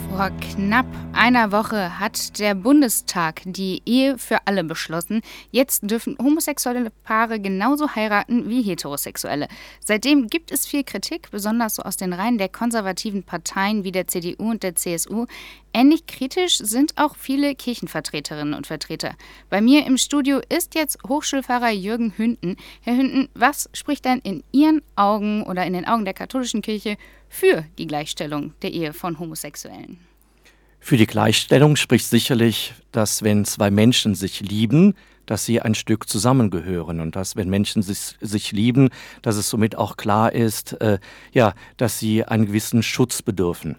Vor knapp einer Woche hat der Bundestag die Ehe für alle beschlossen. Jetzt dürfen homosexuelle Paare genauso heiraten wie heterosexuelle. Seitdem gibt es viel Kritik, besonders so aus den Reihen der konservativen Parteien wie der CDU und der CSU. Ähnlich kritisch sind auch viele Kirchenvertreterinnen und Vertreter. Bei mir im Studio ist jetzt Hochschulpfarrer Jürgen Hünden. Herr Hünden, was spricht denn in Ihren Augen oder in den Augen der katholischen Kirche für die Gleichstellung der Ehe von Homosexuellen? Für die Gleichstellung spricht sicherlich, dass wenn zwei Menschen sich lieben, dass sie ein Stück zusammengehören und dass, wenn Menschen sich lieben, dass es somit auch klar ist, dass sie einen gewissen Schutz bedürfen.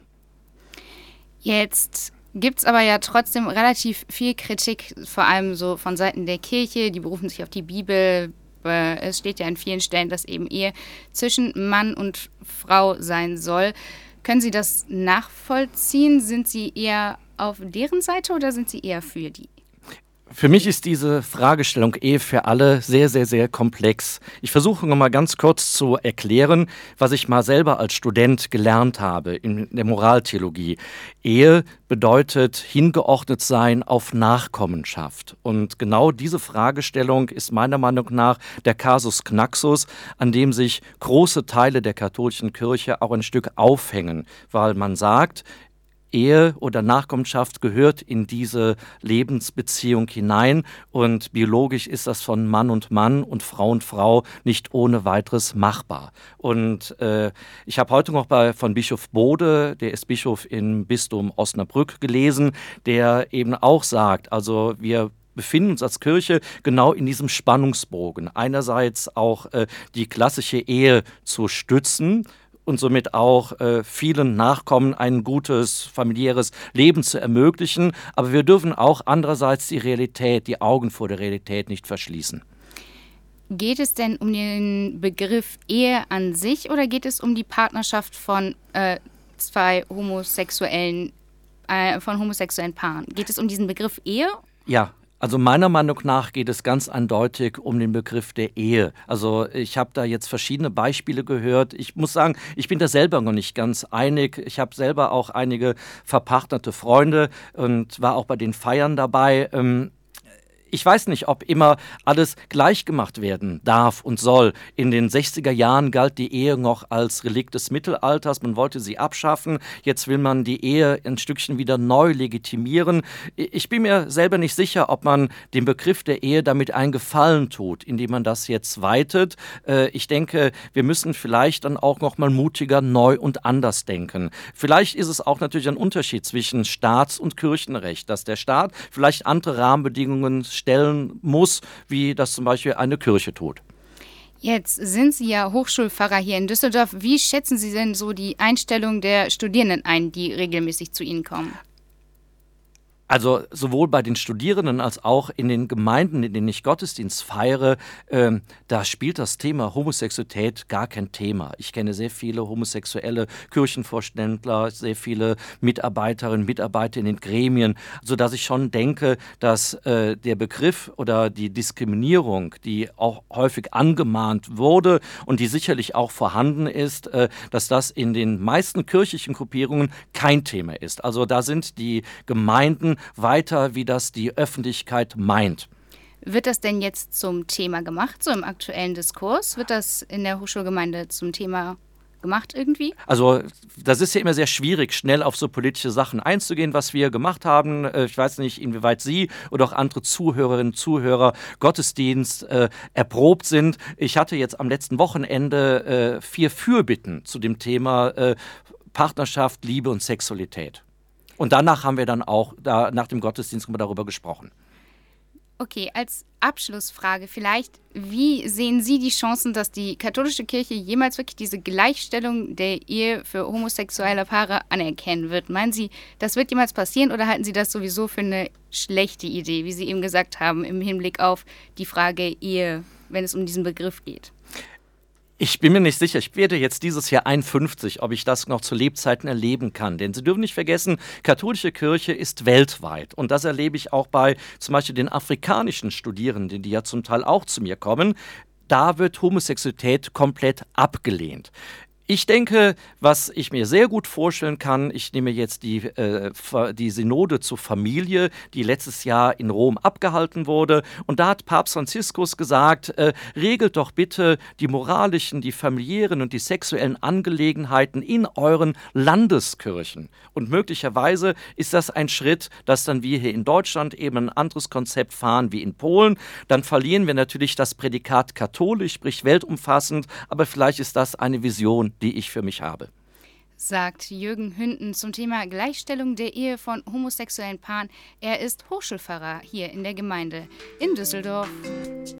Jetzt gibt es aber ja trotzdem relativ viel Kritik, vor allem so von Seiten der Kirche. Die berufen sich auf die Bibel. Es steht ja an vielen Stellen, dass eben Ehe zwischen Mann und Frau sein soll. Können Sie das nachvollziehen? Sind Sie eher auf deren Seite oder sind Sie eher für die? Für mich ist diese Fragestellung Ehe für alle sehr, sehr, sehr komplex. Ich versuche noch mal ganz kurz zu erklären, was ich mal selber als Student gelernt habe in der Moraltheologie. Ehe bedeutet hingeordnet sein auf Nachkommenschaft. Und genau diese Fragestellung ist meiner Meinung nach der Casus Knaxus, an dem sich große Teile der katholischen Kirche auch ein Stück aufhängen, weil man sagt, Ehe oder Nachkommenschaft gehört in diese Lebensbeziehung hinein und biologisch ist das von Mann und Frau nicht ohne weiteres machbar. Und ich habe heute noch von Bischof Bode, der ist Bischof im Bistum Osnabrück, gelesen, der eben auch sagt, also wir befinden uns als Kirche genau in diesem Spannungsbogen. Einerseits auch die klassische Ehe zu stützen, und somit auch vielen Nachkommen ein gutes familiäres Leben zu ermöglichen. Aber wir dürfen auch andererseits die Augen vor der Realität nicht verschließen. Geht es denn um den Begriff Ehe an sich oder geht es um die Partnerschaft von zwei homosexuellen Paaren? Geht es um diesen Begriff Ehe? Ja. Also meiner Meinung nach geht es ganz eindeutig um den Begriff der Ehe. Also ich habe da jetzt verschiedene Beispiele gehört. Ich muss sagen, ich bin da selber noch nicht ganz einig. Ich habe selber auch einige verpartnerte Freunde und war auch bei den Feiern dabei. Ich weiß nicht, ob immer alles gleich gemacht werden darf und soll. In den 60er Jahren galt die Ehe noch als Relikt des Mittelalters. Man wollte sie abschaffen. Jetzt will man die Ehe ein Stückchen wieder neu legitimieren. Ich bin mir selber nicht sicher, ob man dem Begriff der Ehe damit einen Gefallen tut, indem man das jetzt weitet. Ich denke, wir müssen vielleicht dann auch noch mal mutiger, neu und anders denken. Vielleicht ist es auch natürlich ein Unterschied zwischen Staats- und Kirchenrecht, dass der Staat vielleicht andere Rahmenbedingungen stellen muss, wie das zum Beispiel eine Kirche tut. Jetzt sind Sie ja Hochschulpfarrer hier in Düsseldorf. Wie schätzen Sie denn so die Einstellung der Studierenden ein, die regelmäßig zu Ihnen kommen? Also sowohl bei den Studierenden als auch in den Gemeinden, in denen ich Gottesdienst feiere, da spielt das Thema Homosexualität gar kein Thema. Ich kenne sehr viele homosexuelle Kirchenvorständler, sehr viele Mitarbeiterinnen und Mitarbeiter in den Gremien, sodass ich schon denke, dass der Begriff oder die Diskriminierung, die auch häufig angemahnt wurde und die sicherlich auch vorhanden ist, dass das in den meisten kirchlichen Gruppierungen kein Thema ist. Also da sind die Gemeinden weiter, wie das die Öffentlichkeit meint. Wird das denn jetzt zum Thema gemacht, so im aktuellen Diskurs? Wird das in der Hochschulgemeinde zum Thema gemacht irgendwie? Also das ist ja immer sehr schwierig, schnell auf so politische Sachen einzugehen, was wir gemacht haben. Ich weiß nicht, inwieweit Sie oder auch andere Zuhörerinnen und Zuhörer Gottesdienst erprobt sind. Ich hatte jetzt am letzten Wochenende 4 Fürbitten zu dem Thema Partnerschaft, Liebe und Sexualität. Und danach haben wir dann auch, nach dem Gottesdienst darüber gesprochen. Okay, als Abschlussfrage vielleicht, wie sehen Sie die Chancen, dass die katholische Kirche jemals wirklich diese Gleichstellung der Ehe für homosexuelle Paare anerkennen wird? Meinen Sie, das wird jemals passieren oder halten Sie das sowieso für eine schlechte Idee, wie Sie eben gesagt haben, im Hinblick auf die Frage Ehe, wenn es um diesen Begriff geht? Ich bin mir nicht sicher, ich werde jetzt dieses Jahr 51, ob ich das noch zu Lebzeiten erleben kann. Denn Sie dürfen nicht vergessen, katholische Kirche ist weltweit. Und das erlebe ich auch bei zum Beispiel den afrikanischen Studierenden, die ja zum Teil auch zu mir kommen. Da wird Homosexualität komplett abgelehnt. Ich denke, was ich mir sehr gut vorstellen kann, ich nehme jetzt die Synode zur Familie, die letztes Jahr in Rom abgehalten wurde. Und da hat Papst Franziskus gesagt, regelt doch bitte die moralischen, die familiären und die sexuellen Angelegenheiten in euren Landeskirchen. Und möglicherweise ist das ein Schritt, dass dann wir hier in Deutschland eben ein anderes Konzept fahren wie in Polen. Dann verlieren wir natürlich das Prädikat katholisch, sprich weltumfassend, aber vielleicht ist das eine Vision, die ich für mich habe. Sagt Jürgen Hünden zum Thema Gleichstellung der Ehe von homosexuellen Paaren. Er ist Hochschulpfarrer hier in der Gemeinde in Düsseldorf.